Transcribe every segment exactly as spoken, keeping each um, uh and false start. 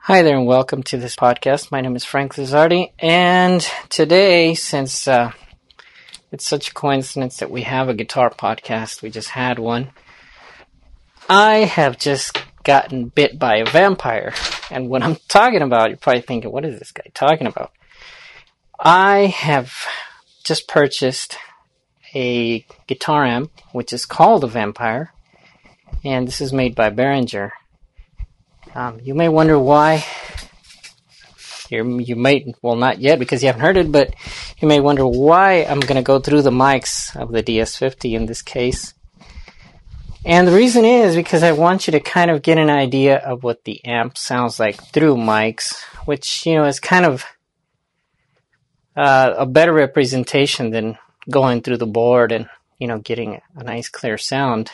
Hi there and welcome to this podcast. My name is Frank Lizardi, and today, since uh, it's such a coincidence that we have a guitar podcast, we just had one, I have just gotten bit by a vampire. And what I'm talking about, you're probably thinking, what is this guy talking about? I have just purchased a guitar amp, which is called a Vampire, and this is made by Behringer. Um, you may wonder why. You're, you may, well, not yet because you haven't heard it, but you may wonder why I'm going to go through the mics of the D S fifty in this case. And the reason is because I want you to kind of get an idea of what the amp sounds like through mics, which, you know, is kind of uh, a better representation than going through the board and, you know, getting a nice clear sound.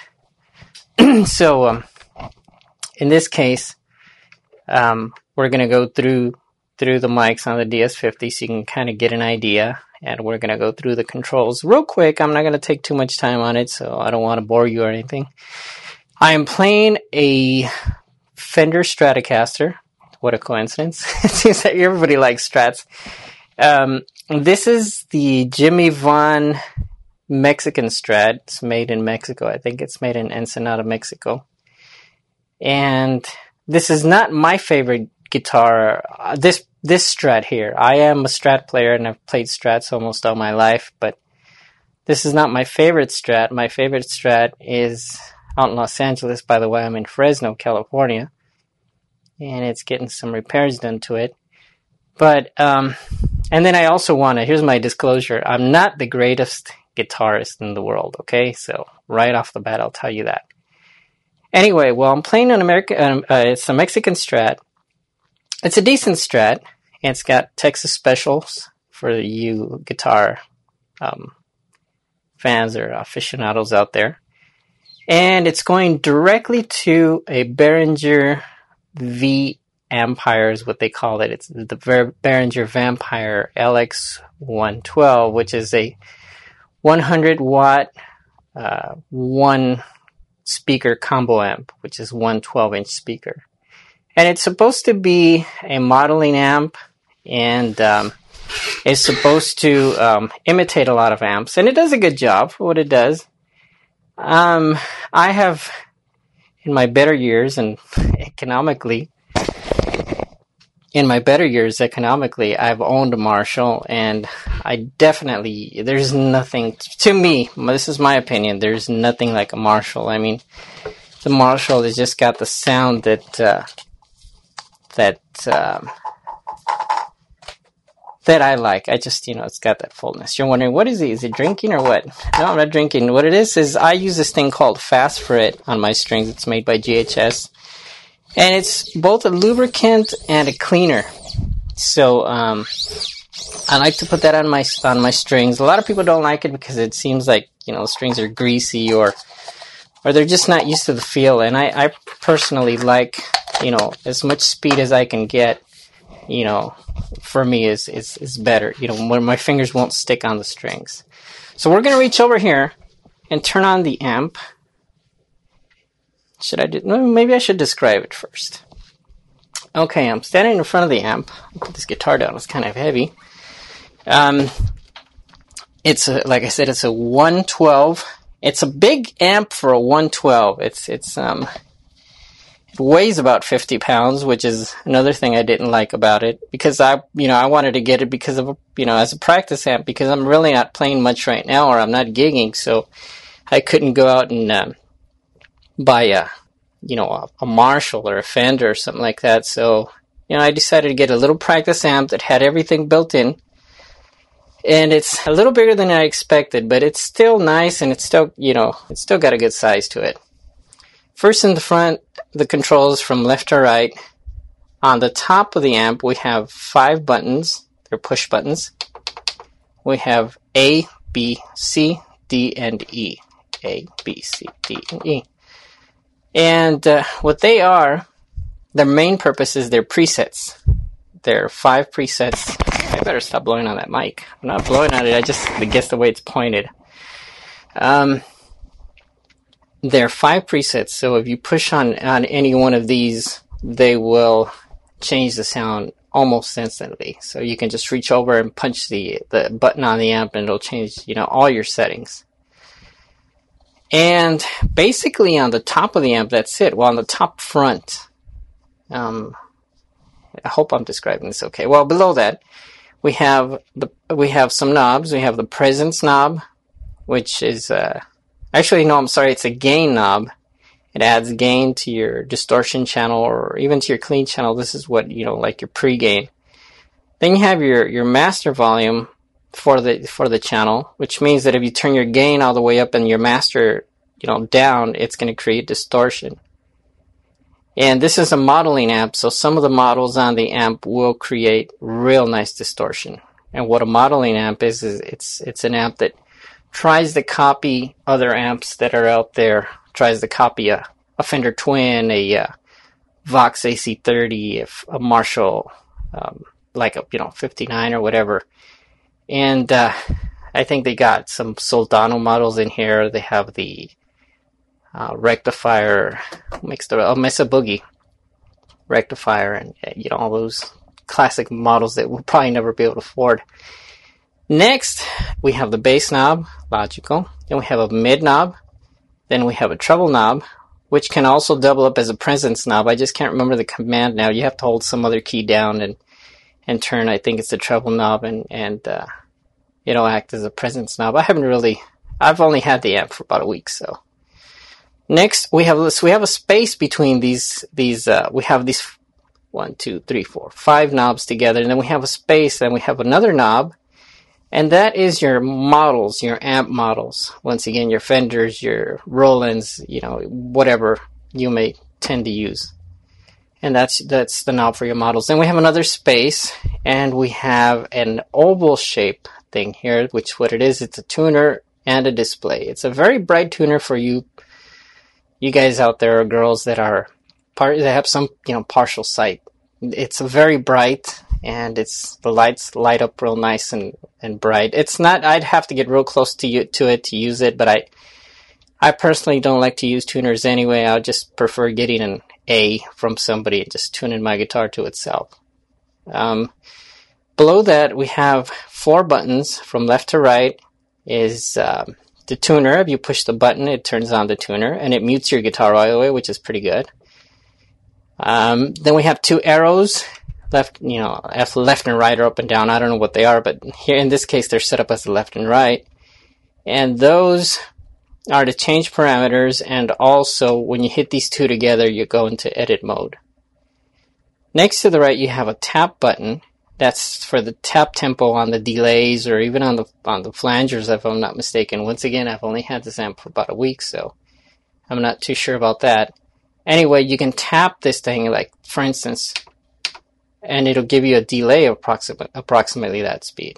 so, um, in this case, Um, we're going to go through through the mics on the D S fifty so you can kind of get an idea, and we're going to go through the controls real quick. I'm not going to take too much time on it, so I don't want to bore you or anything. I am playing a Fender Stratocaster. What a coincidence. It seems like everybody likes Strats. Um, this is the Jimmy Vaughn Mexican Strat. It's made in Mexico. I think it's made in Ensenada, Mexico. And this is not my favorite guitar, uh, this this Strat here. I am a Strat player, and I've played Strats almost all my life, but this is not my favorite Strat. My favorite Strat is out in Los Angeles. By the way, I'm in Fresno, California, and it's getting some repairs done to it. But, um, and then I also want to, here's my disclosure, I'm not the greatest guitarist in the world, okay? So, right off the bat, I'll tell you that. Anyway, well, I'm playing an American, um, uh, it's a Mexican Strat. It's a decent Strat, and it's got Texas specials for you guitar um, fans or aficionados out there. And it's going directly to a Behringer V Ampire is what they call it. It's the Behringer Vampire L X one twelve, which is a one hundred watt, uh, one speaker combo amp, which is one twelve inch speaker. And it's supposed to be a modeling amp, and um, it's supposed to um, imitate a lot of amps, and it does a good job for what it does. Um, I have, in my better years and economically, in my better years economically, I've owned a Marshall, and I definitely, there's nothing, to me, this is my opinion, there's nothing like a Marshall. I mean, the Marshall has just got the sound that, uh, that, um, that I like. I just, you know, it's got that fullness. You're wondering, what is he? Is he drinking or what? No, I'm not drinking. What it is, is I use this thing called Fast Fret on my strings. It's made by G H S. And it's both a lubricant and a cleaner. So, um, I like to put that on my, on my strings. A lot of people don't like it because it seems like, you know, the strings are greasy or, or they're just not used to the feel. And I, I personally like, you know, as much speed as I can get, you know, for me is, is, is better, you know, where my fingers won't stick on the strings. So we're going to reach over here and turn on the amp. Should I do, maybe I should describe it first. Okay, I'm standing in front of the amp. I'll put this guitar down, it's kind of heavy. Um, it's a, like I said, it's a one twelve. It's a big amp for a one twelve. It's, it's, um, it weighs about fifty pounds, which is another thing I didn't like about it, because I, you know, I wanted to get it because of, you know, as a practice amp, because I'm really not playing much right now, or I'm not gigging, so I couldn't go out and, um, buy a, you know, a, a Marshall or a Fender or something like that. So, you know, I decided to get a little practice amp that had everything built in. And it's a little bigger than I expected, but it's still nice, and it's still, you know, it's still got a good size to it. First in the front, the controls from left to right. On the top of the amp, we have five buttons. They're push buttons. We have A, B, C, D, and E. A, B, C, D, and E. And uh, what they are, their main purpose is their presets. There are five presets. I better stop blowing on that mic. I'm not blowing on it, I just guess the way it's pointed. Um, there are five presets, so if you push on, on any one of these, they will change the sound almost instantly. So you can just reach over and punch the, the button on the amp and it'll change, you know, all your settings. And basically on the top of the amp, that's it. Well, on the top front, um, I hope I'm describing this okay. Well, below that, we have the we have some knobs. We have the presence knob, which is uh, actually no, I'm sorry, it's a gain knob. It adds gain to your distortion channel or even to your clean channel. This is what, you know, like your pre-gain. Then you have your your master volume for the for the channel, which means that if you turn your gain all the way up and your master, you know, down, it's going to create distortion. And this is a modeling amp, so some of the models on the amp will create real nice distortion. And what a modeling amp is, is it's it's an amp that tries to copy other amps that are out there, tries to copy a, a Fender Twin, a uh, Vox A C thirty, a Marshall, um, like a, you know, fifty-nine or whatever. And uh, I think they got some Soldano models in here. They have the Uh, rectifier, mixed up, oh, Mesa Boogie rectifier, and you know, all those classic models that we'll probably never be able to afford. Next, we have the bass knob, logical. Then we have a mid knob. Then we have a treble knob, which can also double up as a presence knob. I just can't remember the command now. You have to hold some other key down and and turn. I think it's the treble knob, and and uh, it'll act as a presence knob. I haven't really. I've only had the amp for about a week, so. Next, we have this. We have a space between these. These uh, we have these one, two, three, four, five knobs together, and then we have a space, and we have another knob, and that is your models, your amp models. Once again, your Fenders, your Rolands, you know, whatever you may tend to use, and that's that's the knob for your models. Then we have another space, and we have an oval shape thing here, which what it is, it's a tuner and a display. It's a very bright tuner for you. You guys out there are girls that are part that have some, you know, partial sight. It's very bright, and it's the lights light up real nice and, and bright. It's not. I'd have to get real close to you to it to use it, but I I personally don't like to use tuners anyway. I just prefer getting an A from somebody and just tuning my guitar to itself. Um, below that, we have four buttons from left to right. Is um, the tuner. If you push the button, it turns on the tuner, and it mutes your guitar right away, which is pretty good. Um, then we have two arrows, left, you know, left and right or up and down. I don't know what they are, but here in this case, they're set up as the left and right. And those are to change parameters, and also when you hit these two together, you go into edit mode. Next to the right, you have a tap button. That's for the tap tempo on the delays or even on the on the flangers, if I'm not mistaken. Once again, I've only had this amp for about a week, so I'm not too sure about that. Anyway, you can tap this thing, like, for instance, and it'll give you a delay of approximate, approximately that speed.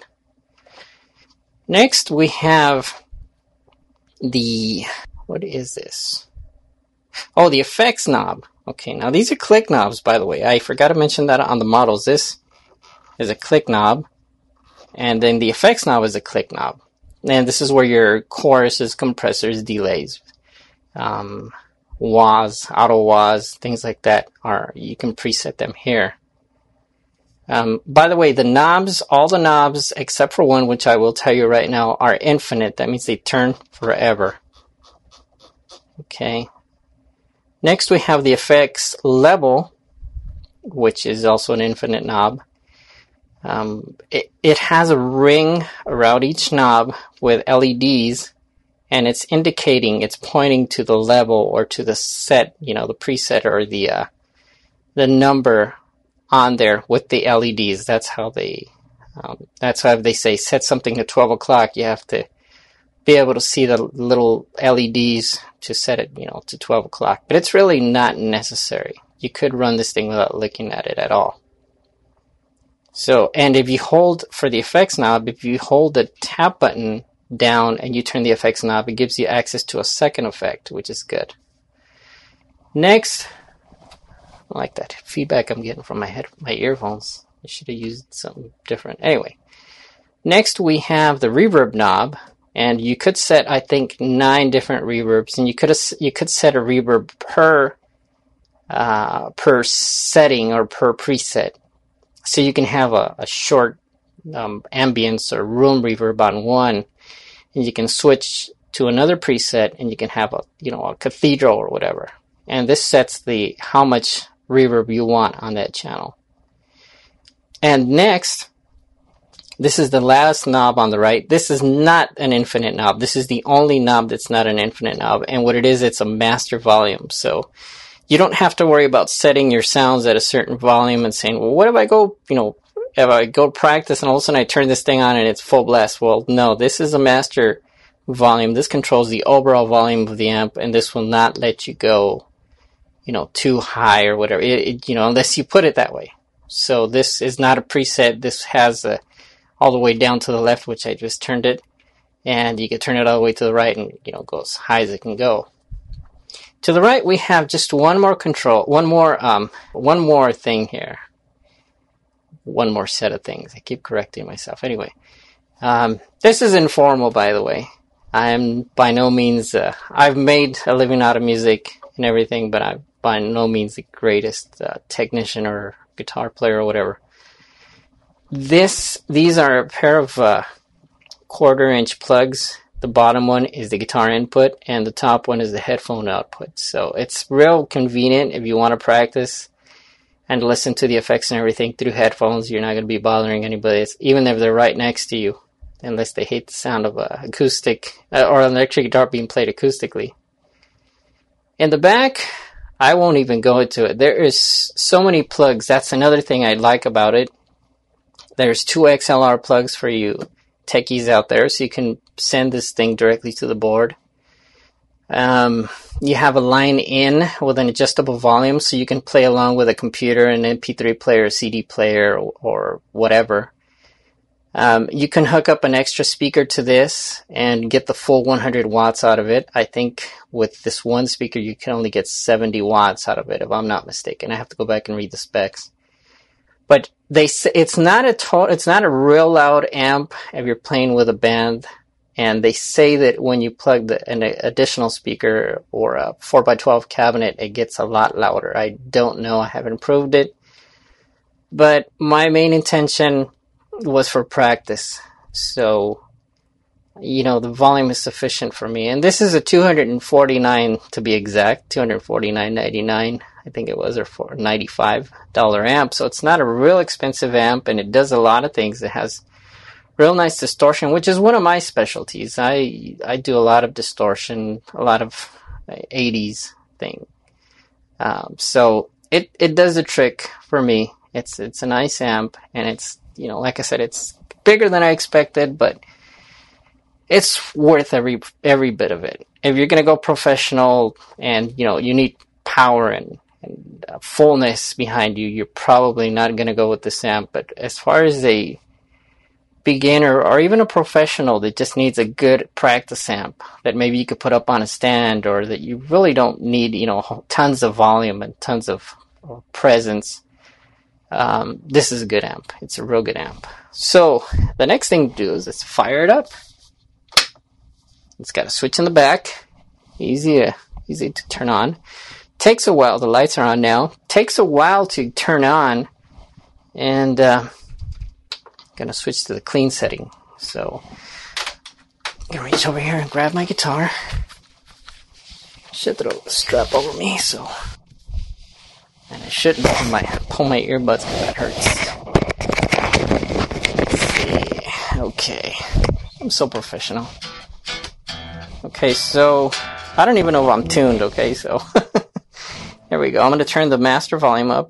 Next, we have the, what is this? Oh, the effects knob. Okay, now these are click knobs, by the way. I forgot to mention that on the models. This is a click knob, and then the effects knob is a click knob. And this is where your choruses, compressors, delays, um, wahs, auto wahs, things like that are, you can preset them here. Um, by the way, the knobs, all the knobs except for one, which I will tell you right now, are infinite. That means they turn forever. Okay. Next, we have the effects level, which is also an infinite knob. Um, it, it has a ring around each knob with L E Ds, and it's indicating, it's pointing to the level or to the set, you know, the preset or the uh, the number on there with the L E Ds. That's how they, um, that's how they say set something to twelve o'clock. You have to be able to see the little L E Ds to set it, you know, to twelve o'clock. But it's really not necessary. You could run this thing without looking at it at all. So, and if you hold, for the effects knob, if you hold the tap button down and you turn the effects knob, it gives you access to a second effect, which is good. Next, I like that feedback I'm getting from my head, my earphones. I should have used something different. Anyway, next we have the reverb knob, and you could set, I think, nine different reverbs, and you could you could set a reverb per uh, per setting or per preset. So you can have a, a short um, ambience or room reverb on one, and you can switch to another preset, and you can have a you know a cathedral or whatever. And this sets the how much reverb you want on that channel. And next, this is the last knob on the right. This is not an infinite knob. This is the only knob that's not an infinite knob. And what it is, it's a master volume. So you don't have to worry about setting your sounds at a certain volume and saying, well, what if I go, you know, if I go practice and all of a sudden I turn this thing on and it's full blast? Well, no, this is a master volume. This controls the overall volume of the amp, and this will not let you go, you know, too high or whatever, it, it, you know, unless you put it that way. So this is not a preset. This has a, all the way down to the left, which I just turned it, and you can turn it all the way to the right and, you know, go as high as it can go. To the right, we have just one more control, one more, um, one more thing here. One more set of things. I keep correcting myself. Anyway, um, this is informal, by the way. I am by no means, uh, I've made a living out of music and everything, but I'm by no means the greatest uh, technician or guitar player or whatever. This, these are a pair of uh, quarter inch plugs. The bottom one is the guitar input, and the top one is the headphone output. So it's real convenient if you want to practice and listen to the effects and everything through headphones. You're not going to be bothering anybody, it's, even if they're right next to you, unless they hate the sound of a acoustic uh, or an electric guitar being played acoustically. In the back, I won't even go into it. There is so many plugs. That's another thing I like about it. There's two X L R plugs for you techies out there, so you can send this thing directly to the board. Um, you have a line in with an adjustable volume, so you can play along with a computer, an M P three player, C D player, or, or whatever. Um, you can hook up an extra speaker to this and get the full one hundred watts out of it. I think with this one speaker, you can only get seventy watts out of it, if I'm not mistaken. I have to go back and read the specs. But they say it's not a to- it's not a real loud amp if you're playing with a band. And they say that when you plug the, an additional speaker or a four by twelve cabinet, it gets a lot louder. I don't know. I haven't proved it. But my main intention was for practice. So, you know, the volume is sufficient for me. And this is a two hundred forty-nine to be exact, two hundred forty-nine ninety-nine, I think it was, or for ninety-five dollars amp. So it's not a real expensive amp, and it does a lot of things. It has real nice distortion, which is one of my specialties. I I do a lot of distortion, a lot of eighties thing. Um, so it, it does a trick for me. It's it's a nice amp, and it's, you know, like I said, it's bigger than I expected, but it's worth every every bit of it. If you're gonna go professional and, you know, you need power and, and uh, fullness behind you, you're probably not gonna go with this amp. But as far as a beginner or even a professional that just needs a good practice amp that maybe you could put up on a stand, or that you really don't need, you know, tons of volume and tons of presence, um, this is a good amp. It's a real good amp. So the next thing to do is let's fire it up. It's got a switch in the back, easy to, easy to turn on. Takes a while. The lights are on now. Takes a while to turn on, and uh, gonna switch to the clean setting. So I'm gonna reach over here and grab my guitar. Should throw the strap over me, so, and I shouldn't pull my, pull my earbuds because that hurts. Let's see. Okay, I'm so professional. Okay, so I don't even know if I'm tuned. Okay, so there we go. I'm gonna turn the master volume up.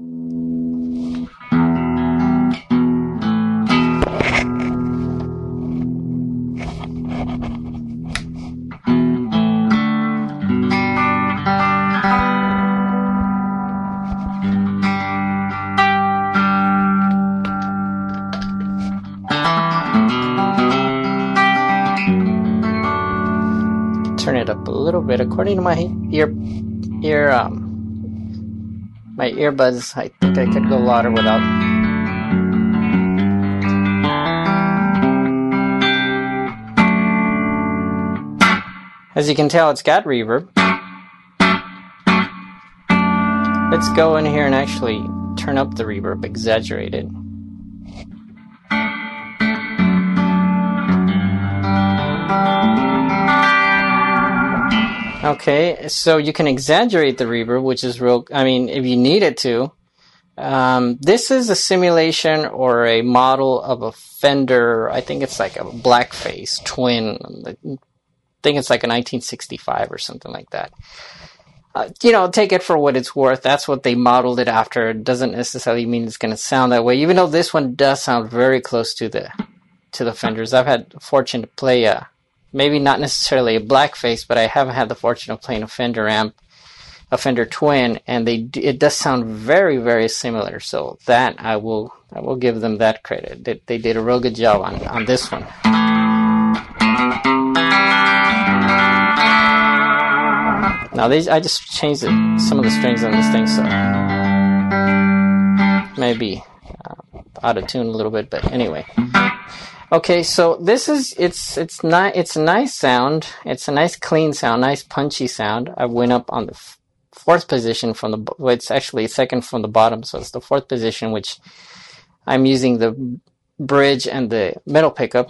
Turn it up a little bit according to my ear ear um my earbuds. I think I could go louder without. As you can tell, it's got reverb. let's go in here and actually turn up the reverb, exaggerate it. Okay, so you can exaggerate the reverb, which is real, I mean, if you needed to. Um, this is a simulation or a model of a Fender, I think it's like a blackface twin. I think it's like a nineteen sixty-five or something like that. Uh, you know, take it for what it's worth. That's what they modeled it after. It doesn't necessarily mean it's going to sound that way, even though this one does sound very close to the to the Fenders. I've had the fortune to play a, maybe not necessarily a blackface, but I haven't had the fortune of playing a Fender amp, a Fender Twin, and they it does sound very, very similar. So that I will I will give them that credit. They, they did a real good job on on this one. Now these I just changed it, some of the strings on this thing, so maybe uh, out of tune a little bit, but anyway. Okay, so this is it's it's not it's a nice sound. It's a nice clean sound, nice punchy sound. I went up on the f fourth position from the well, it's actually second from the bottom, so it's the fourth position, which I'm using the bridge and the middle pickup.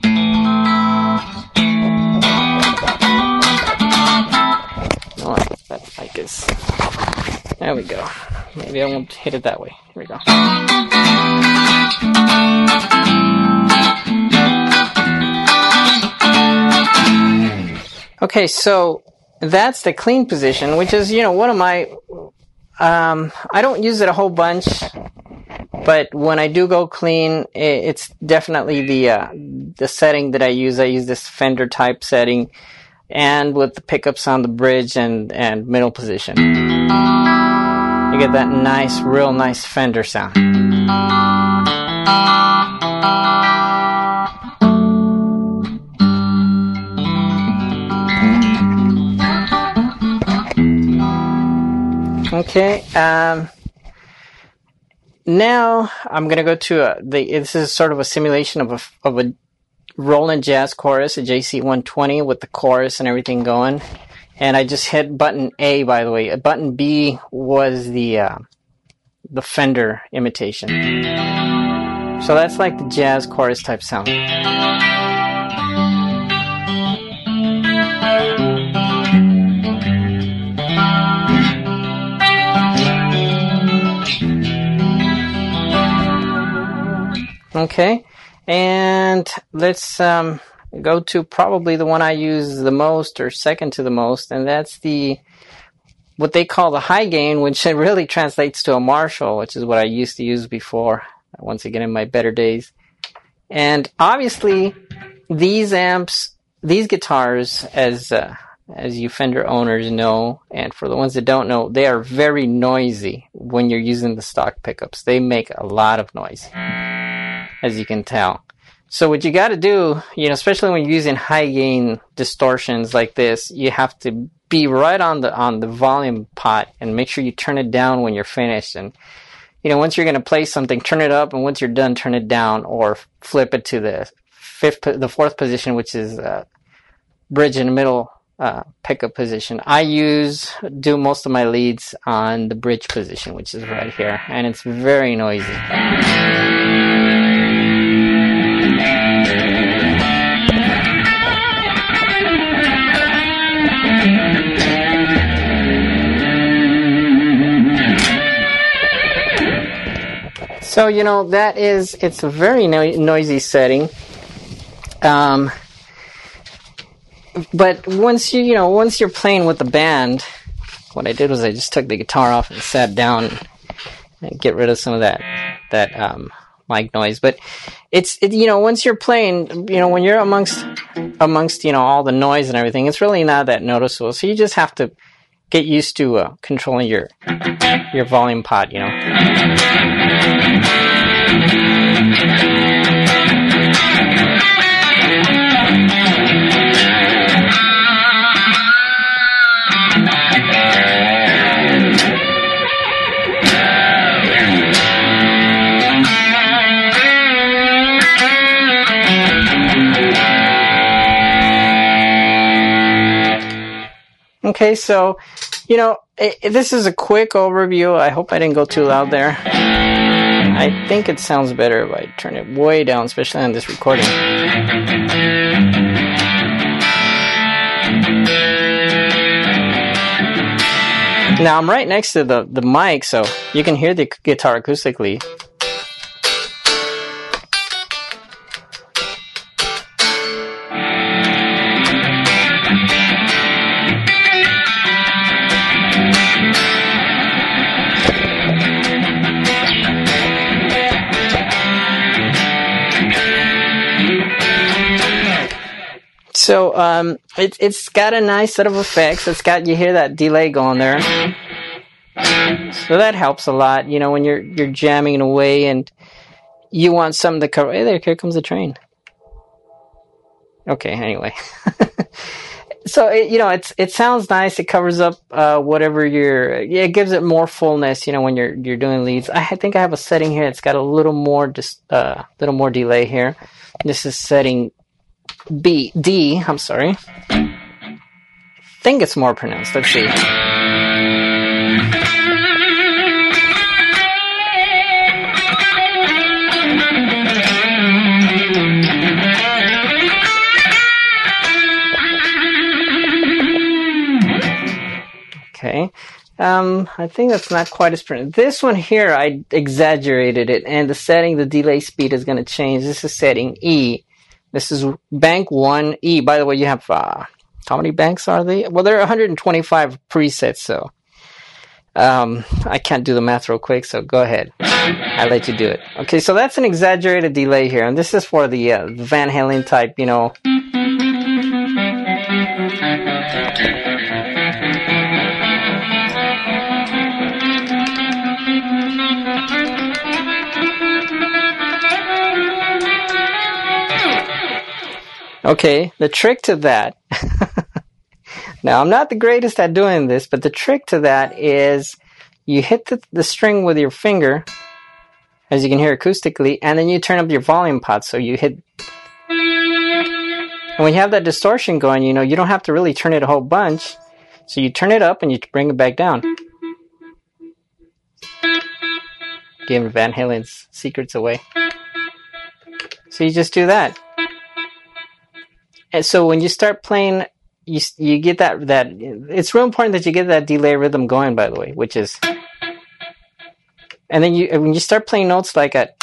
Oh, that mic is. There we go. Maybe I won't hit it that way. Here we go. Okay, so that's the clean position, which is, you know, one of my, um, I don't use it a whole bunch, but when I do go clean, it's definitely the, uh, the setting that I use. I use this Fender type setting, and with the pickups on the bridge and, and middle position. You get that nice, real nice Fender sound. Okay, um, now I'm going to go to a, the, this is sort of a simulation of a, of a Roland Jazz Chorus, a J C one twenty with the chorus and everything going. And I just hit button A, by the way. Button B was the, uh, the Fender imitation. So that's like the jazz chorus type sound. Okay, and let's um, go to probably the one I use the most, or second to the most, and that's the what they call the high gain, which really translates to a Marshall, which is what I used to use before, once again in my better days. And obviously, these amps, these guitars, as uh, as you Fender owners know, and for the ones that don't know, they are very noisy when you're using the stock pickups. They make a lot of noise, as you can tell. So what you got to do, you know, especially when you're using high gain distortions like this, you have to be right on the on the volume pot and make sure you turn it down when you're finished. And you know, once you're going to play something, turn it up, and once you're done, turn it down, or flip it to the fifth, the fourth position, which is uh, bridge in the middle uh, pickup position. I use do most of my leads on the bridge position, which is right here, and it's very noisy. So, you know, that is, it's a very no noisy setting. Um, but once you, you know, once you're playing with the band, what I did was I just took the guitar off and sat down and get rid of some of that, that, um, mic noise. But it's, it, you know, once you're playing, you know, when you're amongst, amongst, you know, all the noise and everything, it's really not that noticeable. So you just have to get used to uh, controlling your, your volume pot, you know. Okay, so, you know, it, it- this is a quick overview. I hope I didn't go too loud there. I think it sounds better if I turn it way down, especially on this recording. Now I'm right next to the, the mic, so you can hear the guitar acoustically. So um, it, it's got a nice set of effects. It's got, you hear that delay going there. So that helps a lot, you know, when you're you're jamming away and you want something to cover. Hey there, here comes the train. Okay, anyway. So, it, you know, it's it sounds nice. It covers up uh, whatever you're, yeah, it gives it more fullness, you know, when you're you're doing leads. I think I have a setting here. It's got a little more, just a uh, little more delay here. This is setting B, D, I'm sorry. I think it's more pronounced. Let's see. Okay. Um, I think that's not quite as pronounced. This one here, I exaggerated it, and the setting, the delay speed is going to change. This is setting E. This is bank one E. By the way, you have, uh, how many banks are they? Well, there are one hundred twenty-five presets, so um, I can't do the math real quick, so go ahead. I'll let you do it. Okay, so that's an exaggerated delay here, and this is for the uh, Van Halen type, you know. Okay, the trick to that, now I'm not the greatest at doing this, but the trick to that is you hit the, the string with your finger, as you can hear acoustically, and then you turn up your volume pot, so you hit, and when you have that distortion going, you know, you don't have to really turn it a whole bunch, so you turn it up and you bring it back down. Giving Van Halen's secrets away. So you just do that. And so when you start playing, you you get that, that, it's real important that you get that delay rhythm going, by the way, which is, and then you, when you start playing notes like at,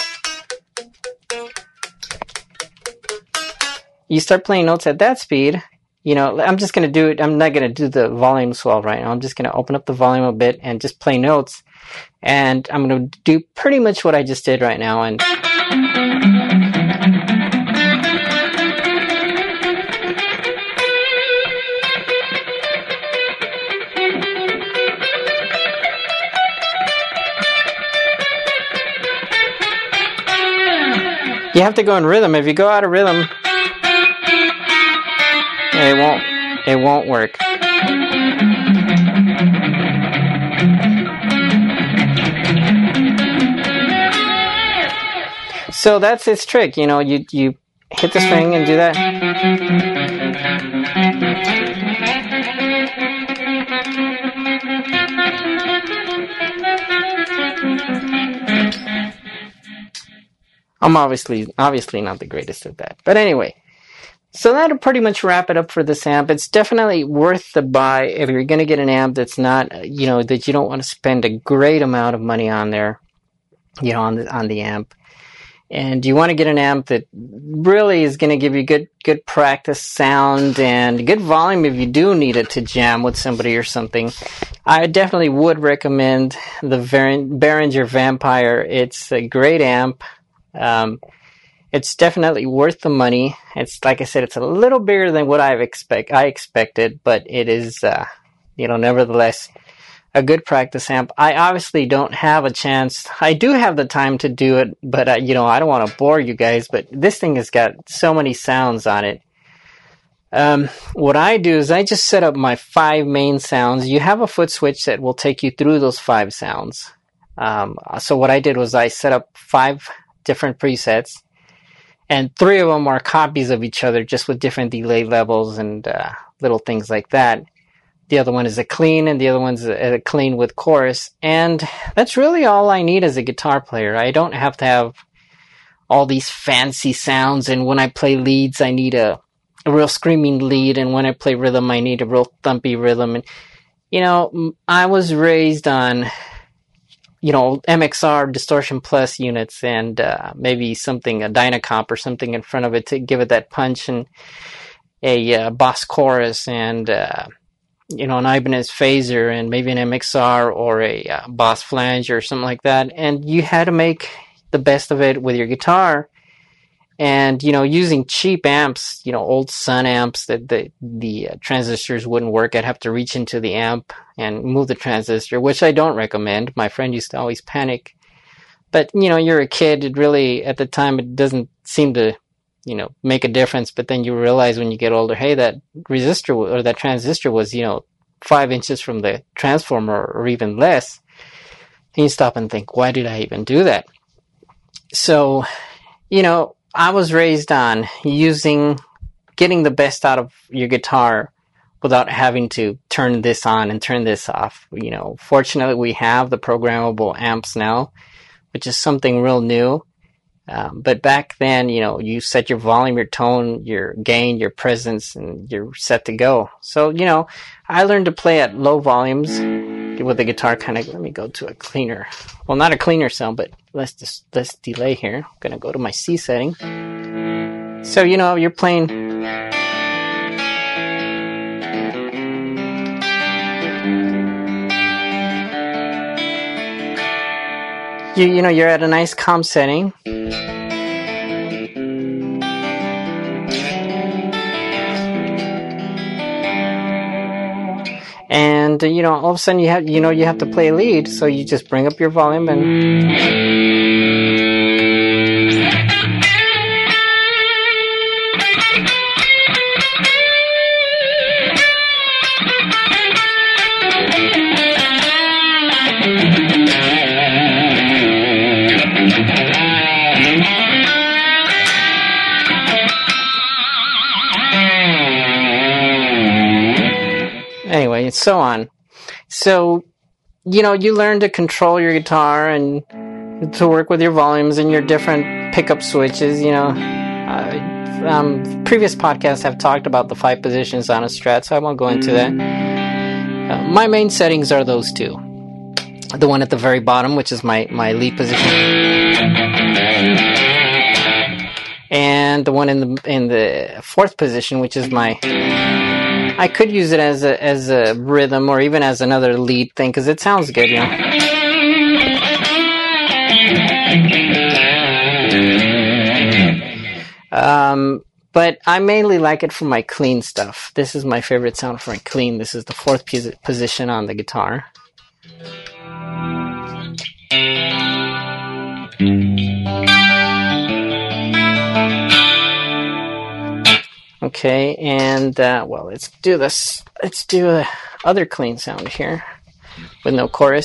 you start playing notes at that speed, you know, I'm just going to do it, I'm not going to do the volume swell right now, I'm just going to open up the volume a bit and just play notes, and I'm going to do pretty much what I just did right now, and you have to go in rhythm. If you go out of rhythm, it won't, it won't work. So that's its trick, you know, you, you hit the string and do that. I'm obviously obviously not the greatest at that. But anyway, so that'll pretty much wrap it up for this amp. It's definitely worth the buy if you're going to get an amp that's not, you know, that you don't want to spend a great amount of money on there, you know, on the, on the amp. And you want to get an amp that really is going to give you good good practice sound and good volume if you do need it to jam with somebody or something. I definitely would recommend the Behringer Vampire. It's a great amp. Um, it's definitely worth the money. It's, like I said, it's a little bigger than what I've expect I expected, but it is, uh, you know, nevertheless a good practice amp. I obviously don't have a chance. I do have the time to do it, but uh, you know, I don't want to bore you guys. But this thing has got so many sounds on it. Um, what I do is I just set up my five main sounds. You have a foot switch that will take you through those five sounds. Um, so what I did was I set up five different presets, and three of them are copies of each other, just with different delay levels and uh, little things like that. the other one is a clean, and the other one's a, a clean with chorus. And that's really all I need as a guitar player. I don't have to have all these fancy sounds, and when I play leads, I need a, a real screaming lead, and when I play rhythm, I need a real thumpy rhythm. And, you know, I was raised on, you know, M X R Distortion Plus units, and uh, maybe something, a Dynacomp or something in front of it to give it that punch, and a uh, Boss Chorus, and uh, you know, an Ibanez Phaser, and maybe an M X R or a uh, Boss Flanger or something like that. And you had to make the best of it with your guitar. And, you know, using cheap amps, you know, old Sun amps, that the, the uh, transistors wouldn't work. I'd have to reach into the amp and move the transistor, which I don't recommend. My friend used to always panic. But, you know, you're a kid. It really, at the time, it doesn't seem to, you know, make a difference. But then you realize when you get older, hey, that resistor or that transistor was, you know, five inches from the transformer or even less. And you stop and think, why did I even do that? So, you know, I was raised on using, getting the best out of your guitar without having to turn this on and turn this off. You know, fortunately, we have the programmable amps now, which is something real new. Um, but back then, you know, you set your volume, your tone, your gain, your presence, and you're set to go. So, you know, I learned to play at low volumes with the guitar kind of, let me go to a cleaner, well, not a cleaner sound, but let's just, let's delay here. I'm going to go to my C setting. So, you know, you're playing, you, you know, you're at a nice calm setting. And, uh, you know, all of a sudden you have, you know, you have to play a lead, so you just bring up your volume and... Anyway, and so on. So, you know, you learn to control your guitar and to work with your volumes and your different pickup switches. You know, uh, um, previous podcasts have talked about the five positions on a Strat, so I won't go into that. Uh, my main settings are those two. The one at the very bottom, which is my, my lead position, and the one in the in the fourth position, which is my... I could use it as a as a rhythm or even as another lead thing because it sounds good, you know. Um, but I mainly like it for my clean stuff. This is my favorite sound for clean. This is the fourth pos- position on the guitar. Okay, and, uh, well, let's do this. Let's do a other clean sound here with no chorus.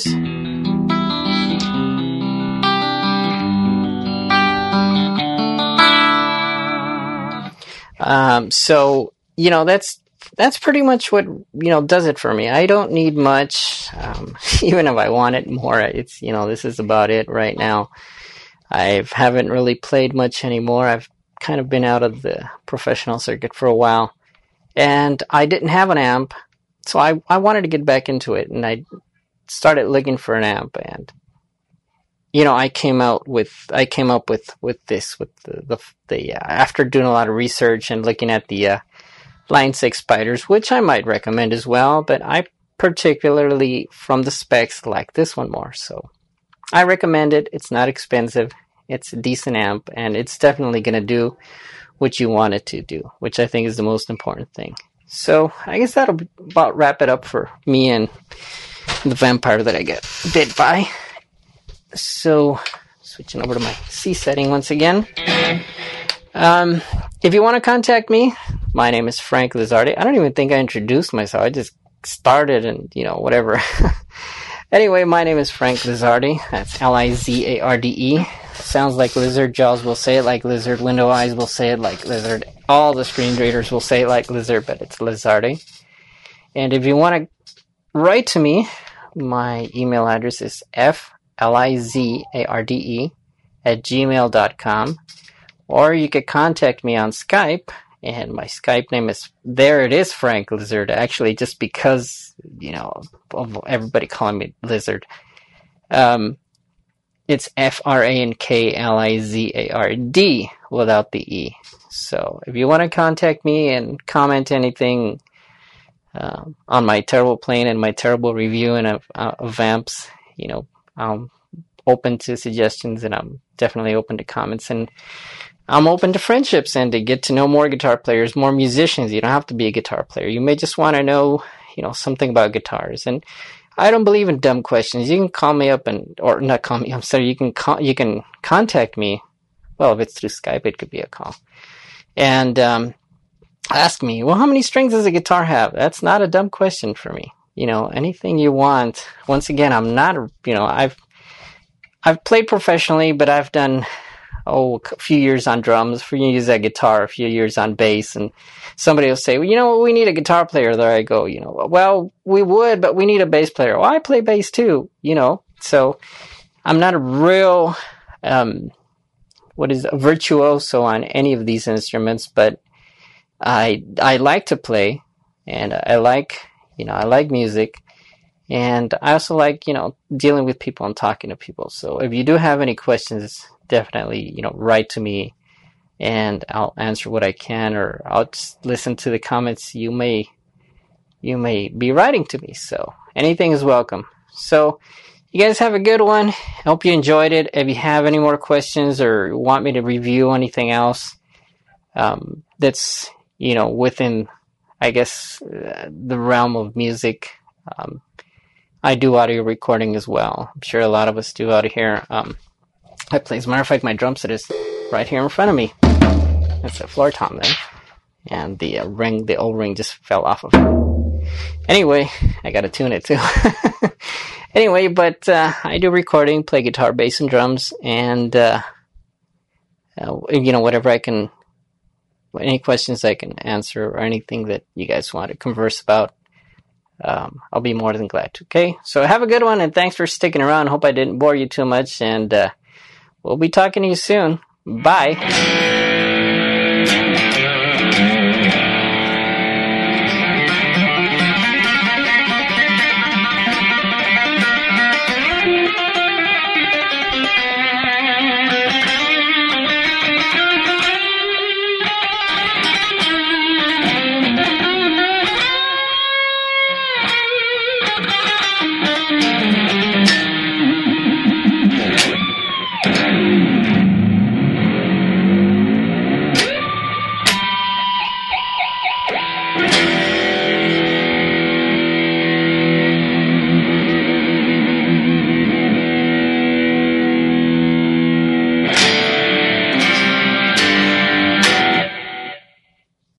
Um, so, you know, that's, that's pretty much what, you know, does it for me. I don't need much, um, even if I wanted more. It's, you know, this is about it right now. I haven't really played much anymore. I've kind of been out of the professional circuit for a while, and I didn't have an amp, so I, I wanted to get back into it, and I started looking for an amp, and you know, I came out with I came up with, with this with the the, the uh, after doing a lot of research and looking at the uh, Line six Spyders, which I might recommend as well, but I particularly from the specs like this one more, so I recommend it. It's not expensive. It's a decent amp, and it's definitely going to do what you want it to do, which I think is the most important thing. So I guess that'll about wrap it up for me and the vampire that I get bit by. So switching over to my C setting once again. Um, if you want to contact me, my name is Frank Lizardi. I don't even think I introduced myself. I just started and, you know, whatever. Anyway, my name is Frank Lizardi. That's L I Z A R D E. Sounds like lizard. Jaws will say it like lizard. Window Eyes will say it like lizard. All the screen readers will say it like lizard, but it's Lizardi. And if you want to write to me. My email address is f l i z a r d e at gmail dot com, or you could contact me on Skype, and my Skype name is, there it is, Frank Lizard, actually, just because, you know, of everybody calling me Lizard. Um, it's F R A N K L I Z A R D without the E. So if you want to contact me and comment anything uh, on my terrible playing and my terrible reviewing of, uh, of Vamps, you know, I'm open to suggestions, and I'm definitely open to comments, and I'm open to friendships and to get to know more guitar players, more musicians. You don't have to be a guitar player. You may just want to know, you know, something about guitars. And I don't believe in dumb questions. You can call me up and, or not call me, I'm sorry, you can call, you can contact me. Well, if it's through Skype, it could be a call. And um, ask me, well, how many strings does a guitar have? That's not a dumb question for me. You know, anything you want. Once again, I'm not, you know, I've, I've played professionally, but I've done, oh, a few years on drums, a few years on guitar, a few years on bass, and somebody will say, well, you know, we need a guitar player. There I go, you know, well, we would, but we need a bass player. Well, I play bass too, you know, so I'm not a real, um, what is a virtuoso on any of these instruments, but I, I like to play, and I like, you know, I like music, and I also like, you know, dealing with people and talking to people. So if you do have any questions, definitely, you know, write to me, and I'll answer what I can, or I'll just listen to the comments you may you may be writing to me. So anything is welcome. So you guys have a good one. Hope you enjoyed it. If you have any more questions or want me to review anything else um, that's, you know, within, I guess, uh, the realm of music, um, I do audio recording as well. I'm sure a lot of us do out here. Um, I play, as a matter of fact, my drum set is right here in front of me. That's a floor tom there. And the uh, ring, the old ring just fell off of it. Anyway, I gotta tune it too. Anyway, but uh, I do recording, play guitar, bass, and drums, and uh, uh, you know, whatever I can, any questions I can answer, or anything that you guys want to converse about, um, I'll be more than glad to. Okay, so have a good one, and thanks for sticking around. Hope I didn't bore you too much, and uh, we'll be talking to you soon. Bye.